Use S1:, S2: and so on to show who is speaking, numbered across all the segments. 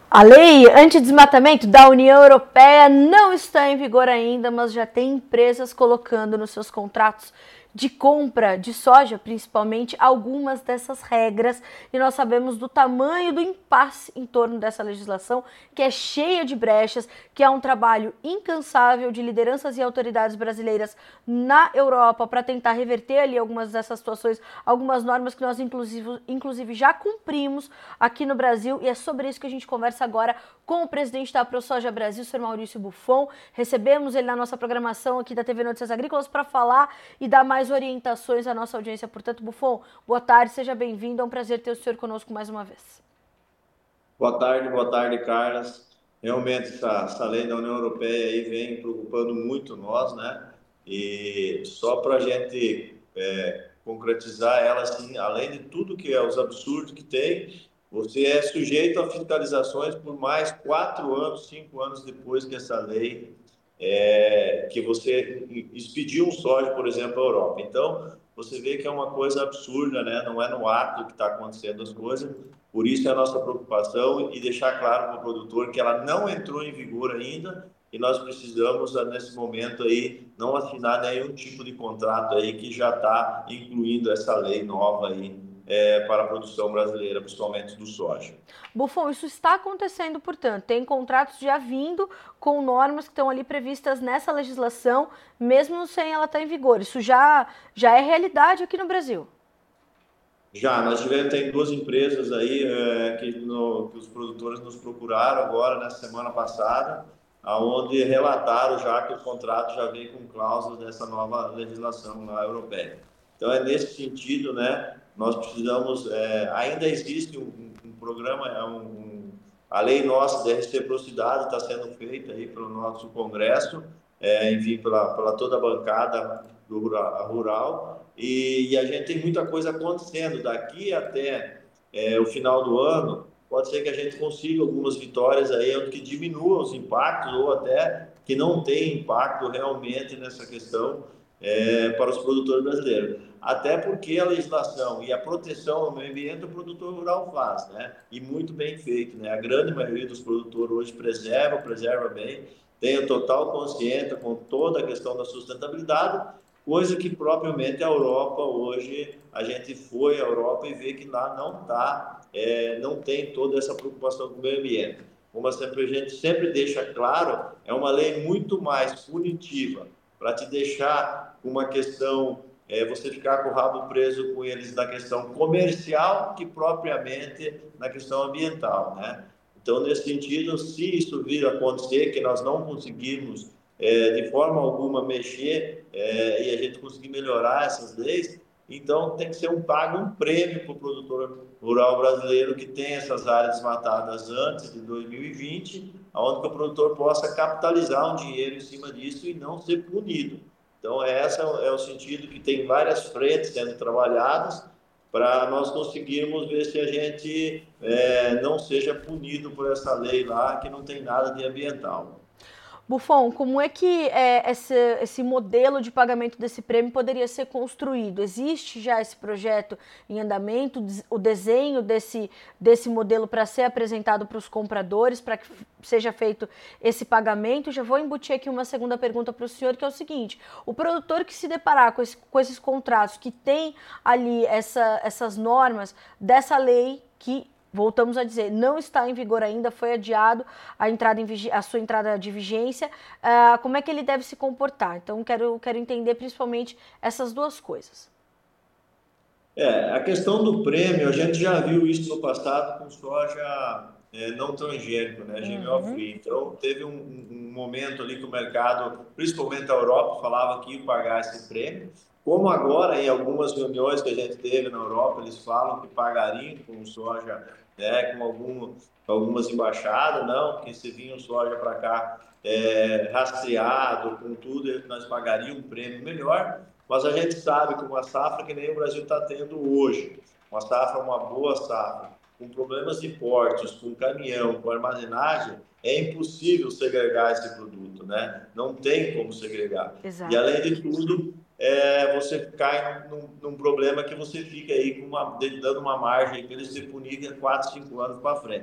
S1: A lei antidesmatamento da União Europeia não está em vigor ainda, mas já tem empresas colocando nos seus contratos de compra de soja, principalmente, algumas dessas regras, e nós sabemos do tamanho do impasse em torno dessa legislação, que é cheia de brechas, que é um trabalho incansável de lideranças e autoridades brasileiras na Europa para tentar reverter ali algumas dessas situações, algumas normas que nós inclusive já cumprimos aqui no Brasil, e é sobre isso que a gente conversa agora com o presidente da ProSoja Brasil, Sr. Maurício Buffon. Recebemos ele na nossa programação aqui da TV Notícias Agrícolas para falar e dar mais orientações à nossa audiência. Portanto, Buffon, boa tarde, seja bem-vindo. É um prazer ter o senhor conosco mais uma vez.
S2: Boa tarde, Carlos. Realmente, essa lei da União Europeia aí vem preocupando muito nós, né? E só para a gente concretizar ela, assim, além de tudo que é os absurdos que tem, você é sujeito a fiscalizações por mais 4 anos, 5 anos depois que essa lei que você expediu um soja, por exemplo, à Europa. Então, você vê que é uma coisa absurda, né? Não é no ato que está acontecendo as coisas. Por isso é a nossa preocupação e deixar claro para o produtor que ela não entrou em vigor ainda e nós precisamos, nesse momento aí, não assinar nenhum tipo de contrato aí que já está incluindo essa lei nova aí para a produção brasileira, principalmente do soja.
S1: Buffon, isso está acontecendo, portanto, tem contratos já vindo com normas que estão ali previstas nessa legislação, mesmo sem ela estar em vigor. Isso já é realidade aqui no Brasil.
S2: Já, nós tivemos, tem 2 empresas aí que os produtores nos procuraram agora, na semana passada, aonde relataram já que o contrato já vem com cláusulas dessa nova legislação lá europeia. Então, é nesse sentido, né, nós precisamos, ainda existe um programa, a lei nossa de reciprocidade está sendo feita aí pelo nosso Congresso, enfim, pela toda a bancada do rural, e a gente tem muita coisa acontecendo. Daqui até o final do ano, pode ser que a gente consiga algumas vitórias aí que diminuam os impactos ou até que não tenham impacto realmente nessa questão para os produtores brasileiros. Até porque a legislação e a proteção ao meio ambiente o produtor rural faz, né? E muito bem feito, né? A grande maioria dos produtores hoje preserva bem, tem a total consciência com toda a questão da sustentabilidade, coisa que propriamente a Europa hoje, a gente foi à Europa e vê que lá não está, não tem toda essa preocupação com o meio ambiente. Como a gente sempre deixa claro, é uma lei muito mais punitiva para te deixar uma questão, você ficar com o rabo preso com eles na questão comercial que propriamente na questão ambiental, né? Então, nesse sentido, se isso vir a acontecer, que nós não conseguimos de forma alguma mexer e a gente conseguir melhorar essas leis, então tem que ser um prêmio para o produtor rural brasileiro que tem essas áreas desmatadas antes de 2020, onde o produtor possa capitalizar um dinheiro em cima disso e não ser punido. Então, esse é o sentido que tem várias frentes sendo trabalhadas para nós conseguirmos ver se a gente não seja punido por essa lei lá, que não tem nada de ambiental.
S1: Buffon, como é que esse modelo de pagamento desse prêmio poderia ser construído? Existe já esse projeto em andamento, o desenho desse modelo para ser apresentado para os compradores, para que seja feito esse pagamento? Já vou embutir aqui uma segunda pergunta para o senhor, que é o seguinte: o produtor que se deparar com esses contratos, que tem ali essas normas dessa lei que, voltamos a dizer, não está em vigor ainda, foi adiado a sua entrada de vigência, como é que ele deve se comportar? Então, quero entender principalmente essas duas coisas.
S2: A questão do prêmio, a gente já viu isso no passado com soja não transgênico, né, GMO free. Então, teve um momento ali que o mercado, principalmente a Europa, falava que ia pagar esse prêmio. Como agora, em algumas reuniões que a gente teve na Europa, eles falam que pagariam com soja, né, com algumas embaixadas, não, que se vinha soja para cá rastreado, com tudo, nós pagaríamos um prêmio melhor. Mas a gente sabe que uma safra que nem o Brasil está tendo hoje, uma boa safra, com problemas de portos, com caminhão, com armazenagem, é impossível segregar esse produto, né? Não tem como segregar.
S1: Exato.
S2: E além de tudo, você cai num problema que você fica aí dando uma margem para eles se punirem 4, 5 anos para frente.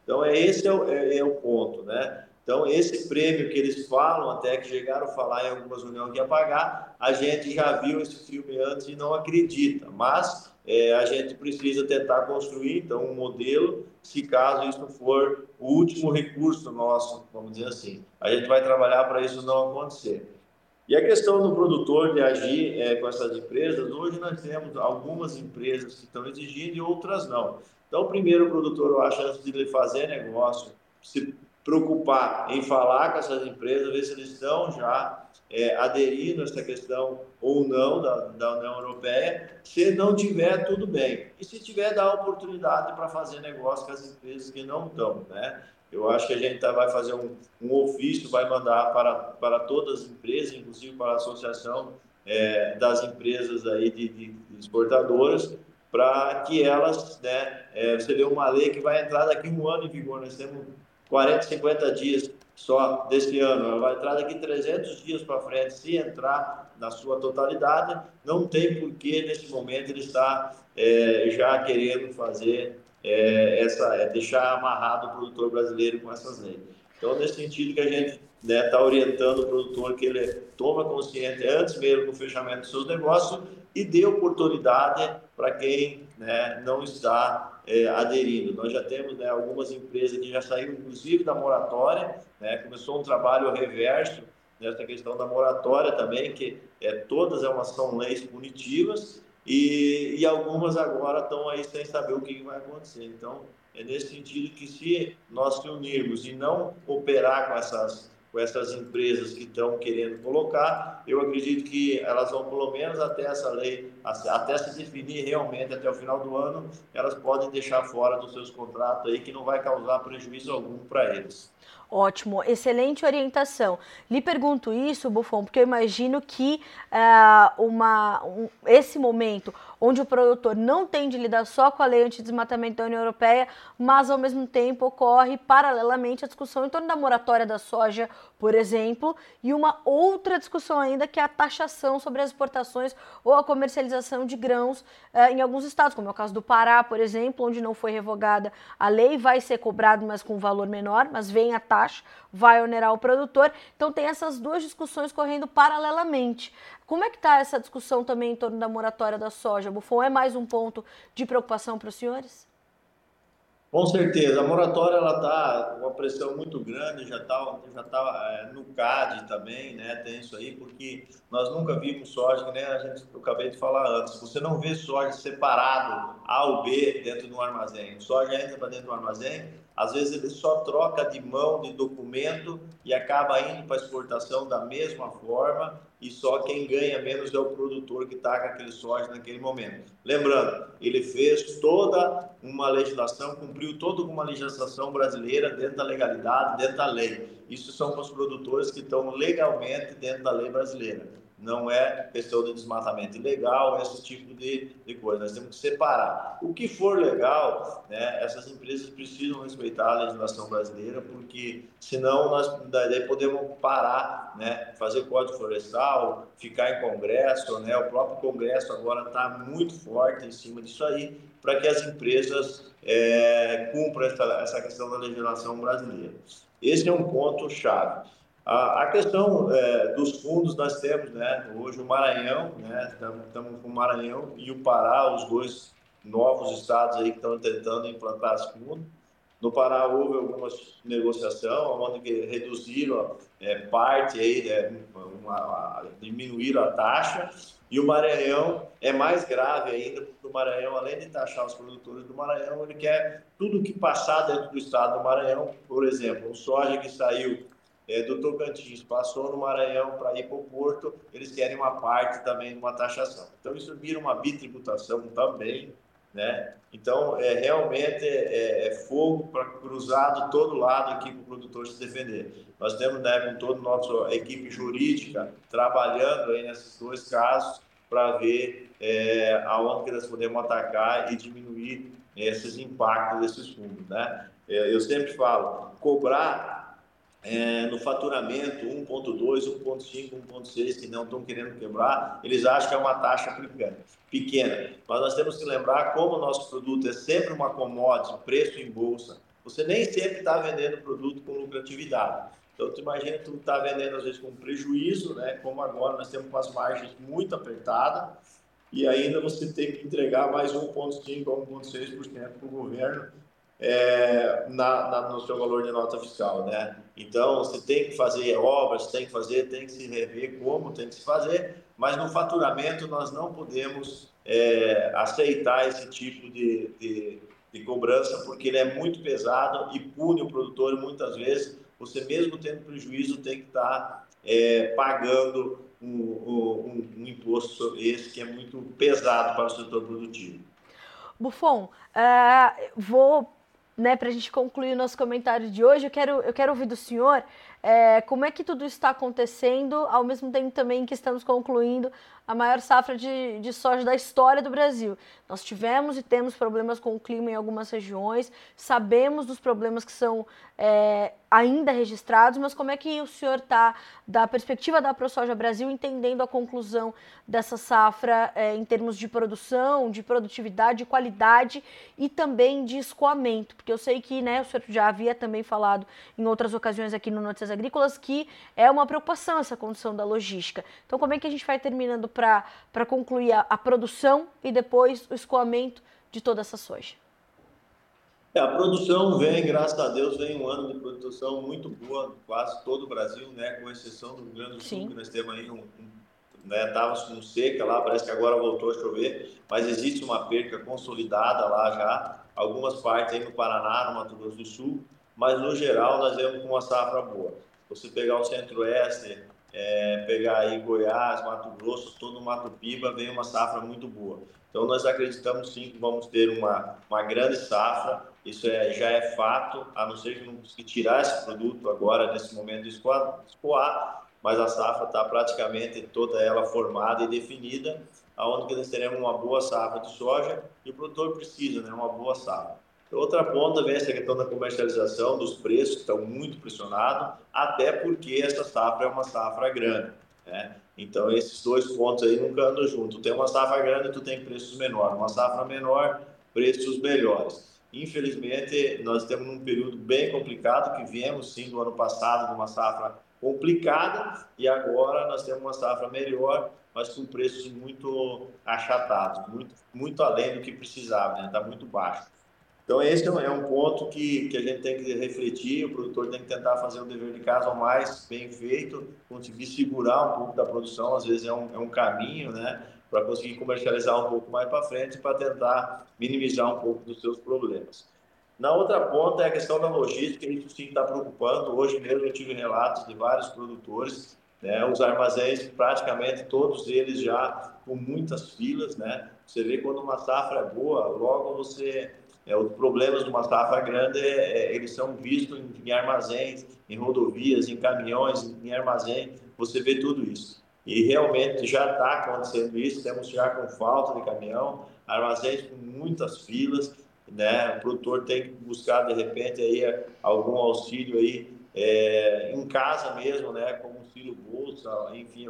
S2: Então, esse é o ponto, né? Então, esse prêmio que eles falam, até que chegaram a falar em algumas reuniões que ia pagar, a gente já viu esse filme antes e não acredita. Mas a gente precisa tentar construir, então, um modelo, se caso isso for o último recurso nosso, vamos dizer assim. A gente vai trabalhar para isso não acontecer. E a questão do produtor de agir com essas empresas, hoje nós temos algumas empresas que estão exigindo e outras não. Então, primeiro, o produtor, eu acho, antes de ele fazer negócio, se preocupar em falar com essas empresas, ver se eles estão já aderindo a essa questão ou não da União Europeia. Se não tiver, tudo bem. E se tiver, dá oportunidade para fazer negócio com as empresas que não estão, né? Eu acho que a gente vai fazer um ofício, vai mandar para todas as empresas, inclusive para a associação das empresas aí de exportadoras, para que elas, né, você vê uma lei que vai entrar daqui um ano em vigor, nós temos 40, 50 dias só deste ano, ela vai entrar daqui 300 dias para frente, se entrar na sua totalidade, não tem porquê nesse momento ele estar já querendo fazer deixar amarrado o produtor brasileiro com essas leis. Então, nesse sentido que a gente está orientando o produtor que ele toma consciência antes mesmo do fechamento dos seus negócios e dê oportunidade para quem não está aderindo. Nós já temos algumas empresas que já saíram, inclusive, da moratória, começou um trabalho reverso nessa questão da moratória também, que todas são leis punitivas, e algumas agora estão aí sem saber o que vai acontecer. Então, é nesse sentido que se nós se unirmos e não operar com essas empresas que estão querendo colocar, eu acredito que elas vão, pelo menos até essa lei, até se definir realmente até o final do ano, elas podem deixar fora dos seus contratos aí, que não vai causar prejuízo algum para eles.
S1: Ótimo, excelente orientação. Lhe pergunto isso, Buffon, porque eu imagino que esse momento onde o produtor não tem de lidar só com a lei antidesmatamento da União Europeia, mas ao mesmo tempo ocorre paralelamente a discussão em torno da moratória da soja, por exemplo, e uma outra discussão ainda que é a taxação sobre as exportações ou a comercialização de grãos em alguns estados, como é o caso do Pará, por exemplo, onde não foi revogada a lei, vai ser cobrado, mas com um valor menor, mas vem a taxa, vai onerar o produtor. Então tem essas duas discussões correndo paralelamente. Como é que está essa discussão também em torno da moratória da soja, Buffon? É mais um ponto de preocupação para os senhores?
S2: Com certeza, a moratória ela está com uma pressão muito grande, já tá no CAD também, né? Tem isso aí, porque nós nunca vimos soja, que nem eu acabei de falar antes. Você não vê soja separado A ou B dentro de um armazém. O soja entra para dentro do armazém, às vezes ele só troca de mão de documento e acaba indo para exportação da mesma forma, e só quem ganha menos é o produtor que está com aquele soja naquele momento. Lembrando, ele fez toda uma legislação, cumpriu toda uma legislação brasileira dentro da legalidade, dentro da lei. Isso são para os produtores que estão legalmente dentro da lei brasileira. Não é questão de desmatamento ilegal, esse tipo de coisa. Nós temos que separar. O que for legal, essas empresas precisam respeitar a legislação brasileira, porque senão nós daí podemos parar, fazer código florestal, ficar em congresso, o próprio congresso agora está muito forte em cima disso aí, para que as empresas cumpram essa questão da legislação brasileira. Esse é um ponto chave. A questão dos fundos, nós temos hoje o Maranhão, estamos com o Maranhão e o Pará, os dois novos estados aí que estão tentando implantar esse fundo. No Pará houve alguma negociação, onde reduziram parte, aí, diminuíram a taxa, e o Maranhão é mais grave ainda, porque o Maranhão, além de taxar os produtores do Maranhão, ele quer tudo que passar dentro do estado do Maranhão. Por exemplo, o soja que saiu do Tocantins, passou no Maranhão para ir para o Porto, eles querem uma parte também de uma taxação. Então, isso vira uma bitributação também, Então, realmente fogo para cruzar de todo lado aqui para o produtor se defender. Nós temos, com toda a nossa equipe jurídica, trabalhando aí nesses dois casos para ver aonde que nós podemos atacar e diminuir esses impactos desses fundos, Eu sempre falo, cobrar no faturamento 1,2, 1,5, 1,6, que não estão querendo quebrar, eles acham que é uma taxa pequena. Mas nós temos que lembrar como o nosso produto é sempre uma commodity, preço em bolsa, você nem sempre está vendendo produto com lucratividade. Então, tu imagina tu está vendendo às vezes com prejuízo, né? Como agora nós temos umas margens muito apertadas e ainda você tem que entregar mais 1,5% a 1,6% para o governo no seu valor de nota fiscal, né? Então, você tem que fazer obras, tem que se rever como tem que se fazer, mas no faturamento nós não podemos aceitar esse tipo de cobrança, porque ele é muito pesado e pune o produtor, e muitas vezes você mesmo tendo prejuízo tem que estar pagando um imposto esse que é muito pesado para o setor produtivo.
S1: Buffon, vou, né, para a gente concluir o nosso comentário de hoje, eu quero ouvir do senhor como é que tudo está acontecendo, ao mesmo tempo também que estamos concluindo a maior safra de soja da história do Brasil. Nós tivemos e temos problemas com o clima em algumas regiões, sabemos dos problemas que são ainda registrados, mas como é que o senhor está, da perspectiva da ProSoja Brasil, entendendo a conclusão dessa safra em termos de produção, de produtividade, de qualidade e também de escoamento? Porque eu sei que, né, o senhor já havia também falado em outras ocasiões aqui no Notícias Agrícolas que é uma preocupação essa condição da logística. Então, como é que a gente vai terminando para concluir a produção e depois o escoamento de toda essa soja?
S2: A produção vem, graças a Deus, vem um ano de produção muito boa, quase todo o Brasil, né? Com exceção do Rio Grande do Sul,
S1: Sim.
S2: que nós temos aí né? Estávamos com seca lá, parece que agora voltou a chover, mas existe uma perca consolidada lá já, algumas partes aí no Paraná, no Mato Grosso do Sul, mas no geral nós vemos com uma safra boa. Se você pegar o Centro-Oeste, pegar aí Goiás, Mato Grosso, todo o Mato Piba, vem uma safra muito boa. Então nós acreditamos sim que vamos ter uma grande safra, isso já é fato, a não ser que não consiga tirar esse produto agora, nesse momento de escoar, mas a safra está praticamente toda ela formada e definida, aonde nós teremos uma boa safra de soja e o produtor precisa, né, uma boa safra. Outra ponta vem essa questão da comercialização, dos preços que estão muito pressionados, até porque essa safra é uma safra grande, né? Então esses dois pontos aí nunca andam juntos. Tem uma safra grande, tu tem preços menores, uma safra menor, preços melhores. Infelizmente, nós temos um período bem complicado, que viemos sim do ano passado de uma safra complicada e agora nós temos uma safra melhor, mas com preços muito achatados, muito além do que precisava, né? Está muito baixo. Então, esse é um ponto que a gente tem que refletir, o produtor tem que tentar fazer o dever de casa o mais bem feito, conseguir segurar um pouco da produção, às vezes é um caminho, né, para conseguir comercializar um pouco mais para frente, para tentar minimizar um pouco dos seus problemas. Na outra ponta é a questão da logística, isso sim está preocupando. Hoje mesmo eu tive relatos de vários produtores, né, os armazéns, praticamente todos eles já com muitas filas, né? Você vê quando uma safra é boa, logo você os problemas de uma safra grande, eles são vistos em armazéns, em rodovias, em caminhões, em armazém, você vê tudo isso. E realmente já está acontecendo isso, temos já com falta de caminhão, armazéns com muitas filas, né? O produtor tem que buscar, de repente, aí, algum auxílio aí, em casa mesmo, né? Como auxílio bolsa, enfim,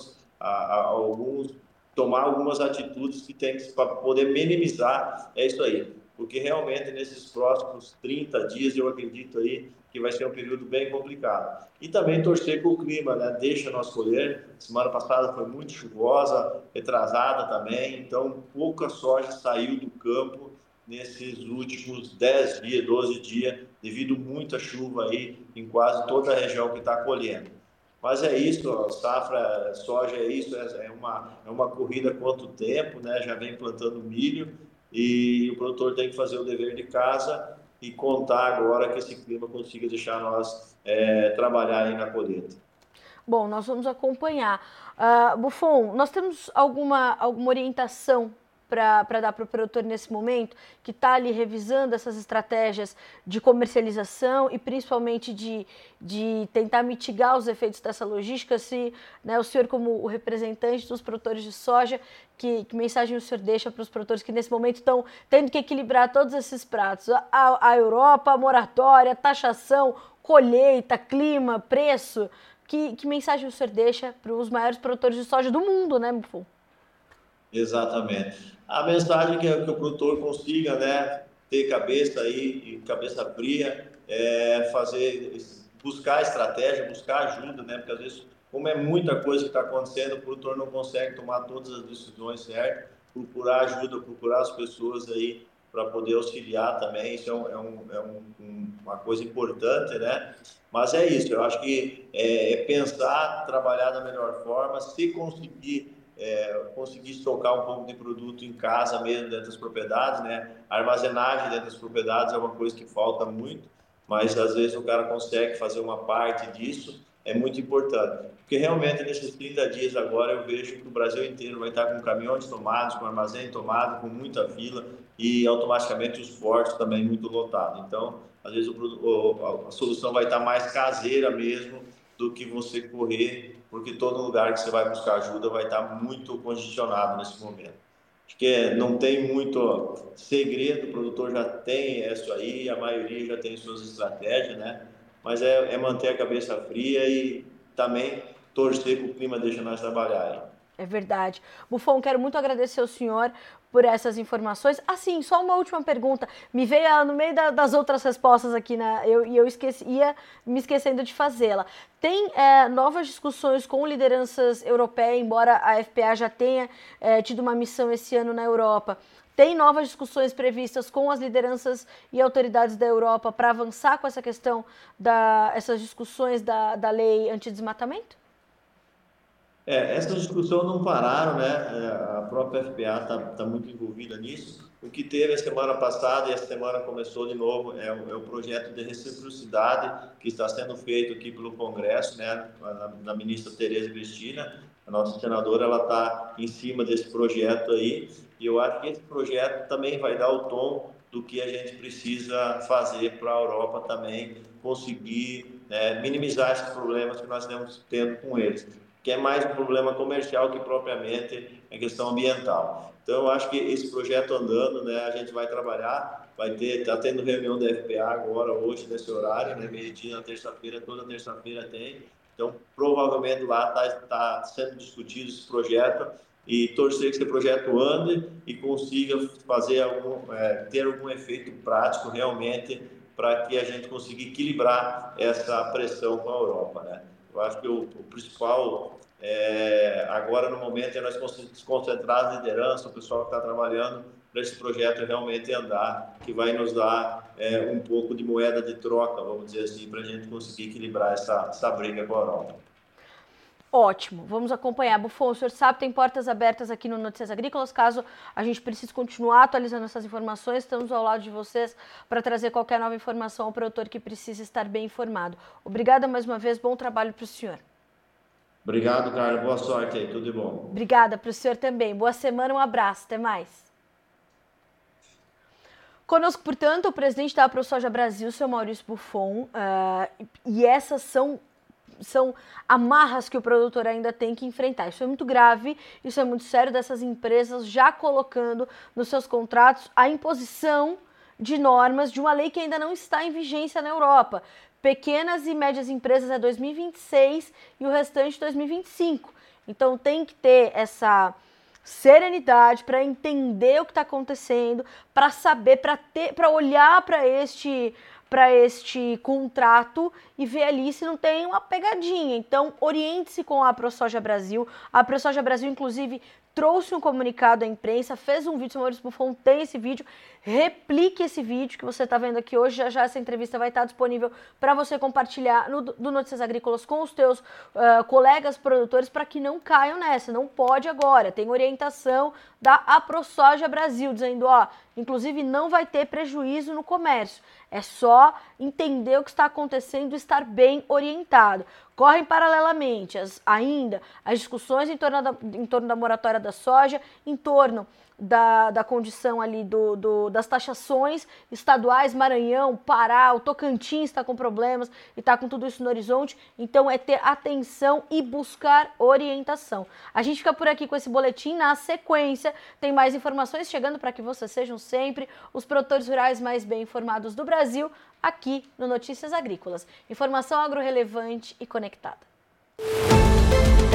S2: alguns tomar algumas atitudes que tem para poder minimizar isso aí, porque realmente nesses próximos 30 dias eu acredito aí que vai ser um período bem complicado. E também torcer com o clima, né? Deixa nós colher. Semana passada foi muito chuvosa, retrasada também, então pouca soja saiu do campo nesses últimos 10 dias, 12 dias, devido muita chuva aí em quase toda a região que está colhendo. Mas é isso, a safra soja é isso, é uma corrida quanto tempo, né? Já vem plantando milho e o produtor tem que fazer o dever de casa e contar agora que esse clima consiga deixar nós trabalhar aí na colheita.
S1: Bom, nós vamos acompanhar. Buffon, nós temos alguma orientação para dar para o produtor nesse momento, que está ali revisando essas estratégias de comercialização e principalmente de tentar mitigar os efeitos dessa logística? Se, né, o senhor, como o representante dos produtores de soja, que mensagem o senhor deixa para os produtores que nesse momento estão tendo que equilibrar todos esses pratos? A Europa, a moratória, taxação, colheita, clima, preço. Que mensagem o senhor deixa para os maiores produtores de soja do mundo, né, Buffon?
S2: Exatamente. A mensagem que o produtor consiga, né, ter cabeça aí, e cabeça fria, buscar estratégia, buscar ajuda, né? Porque às vezes, como é muita coisa que está acontecendo, o produtor não consegue tomar todas as decisões certas, procurar ajuda, procurar as pessoas aí para poder auxiliar também, isso uma coisa importante, né? Mas é isso, eu acho que é pensar, trabalhar da melhor forma, se conseguir estocar um pouco de produto em casa mesmo, dentro das propriedades, né? A armazenagem dentro das propriedades é uma coisa que falta muito, mas às vezes o cara consegue fazer uma parte disso, é muito importante. Porque realmente nesses 30 dias agora eu vejo que o Brasil inteiro vai estar com caminhões tomados, com armazém tomado, com muita fila e automaticamente os portos também muito lotados. Então, às vezes a solução vai estar mais caseira mesmo do que você correr, porque todo lugar que você vai buscar ajuda vai estar muito congestionado nesse momento. Acho que não tem muito segredo, o produtor já tem isso aí, a maioria já tem suas estratégias, né? Mas é manter a cabeça fria e também torcer que o clima deixa nós trabalhar.
S1: É verdade. Buffon, quero muito agradecer ao senhor por essas informações. Assim, só uma última pergunta. Me veio ela no meio das outras respostas aqui, né? Eu ia me esquecendo de fazê-la. Tem novas discussões com lideranças europeias, embora a FPA já tenha tido uma missão esse ano na Europa. Tem novas discussões previstas com as lideranças e autoridades da Europa para avançar com essa questão, essas discussões da lei antidesmatamento?
S2: Essas discussões não pararam, né? A própria FPA está muito envolvida nisso. O que teve a semana passada e essa semana começou de novo é o projeto de reciprocidade que está sendo feito aqui pelo Congresso, né? Da ministra Tereza Cristina, a nossa senadora, ela está em cima desse projeto aí e eu acho que esse projeto também vai dar o tom do que a gente precisa fazer para a Europa também conseguir minimizar esses problemas que nós estamos tendo com eles, que é mais um problema comercial que propriamente a questão ambiental. Então, eu acho que esse projeto andando, né, a gente vai trabalhar, está tendo reunião da FPA agora, hoje, nesse horário, né, meio-dia na terça-feira, toda terça-feira tem. Então, provavelmente lá está sendo discutido esse projeto e torcer que esse projeto ande e consiga ter algum efeito prático realmente para que a gente consiga equilibrar essa pressão com a Europa, né? Eu acho que o principal agora no momento é nós concentrar a liderança, o pessoal que está trabalhando para esse projeto realmente andar, que vai nos dar um pouco de moeda de troca, vamos dizer assim, para a gente conseguir equilibrar essa briga com a Europa.
S1: Ótimo, vamos acompanhar. Buffon, o senhor sabe, tem portas abertas aqui no Notícias Agrícolas, caso a gente precise continuar atualizando essas informações, estamos ao lado de vocês para trazer qualquer nova informação ao produtor que precisa estar bem informado. Obrigada mais uma vez, bom trabalho para o senhor.
S2: Obrigado, Carlos, boa sorte aí, tudo de bom.
S1: Obrigada para o senhor também, boa semana, um abraço, até mais. Conosco, portanto, o presidente da AproSoja Brasil, seu Maurício Buffon, e essas são amarras que o produtor ainda tem que enfrentar. Isso é muito grave, isso é muito sério, dessas empresas já colocando nos seus contratos a imposição de normas de uma lei que ainda não está em vigência na Europa. Pequenas e médias empresas é 2026 e o restante 2025. Então tem que ter essa serenidade para entender o que está acontecendo, para saber, para olhar para este contrato e ver ali se não tem uma pegadinha. Então, oriente-se com a AproSoja Brasil. A AproSoja Brasil, inclusive, trouxe um comunicado à imprensa, fez um vídeo, o Maurício Buffon tem esse vídeo, replique esse vídeo que você está vendo aqui hoje, já essa entrevista vai estar disponível para você compartilhar do Notícias Agrícolas com os teus colegas produtores para que não caiam nessa, não pode agora, tem orientação da AproSoja Brasil, dizendo, inclusive não vai ter prejuízo no comércio, é só entender o que está acontecendo e estar bem orientado. Correm paralelamente ainda as discussões em torno da moratória da soja, em torno da condição ali das taxações estaduais, Maranhão, Pará, o Tocantins está com problemas e está com tudo isso no horizonte, então é ter atenção e buscar orientação. A gente fica por aqui com esse boletim, na sequência tem mais informações chegando para que vocês sejam sempre os produtores rurais mais bem informados do Brasil, aqui no Notícias Agrícolas. Informação agro-relevante e conectada.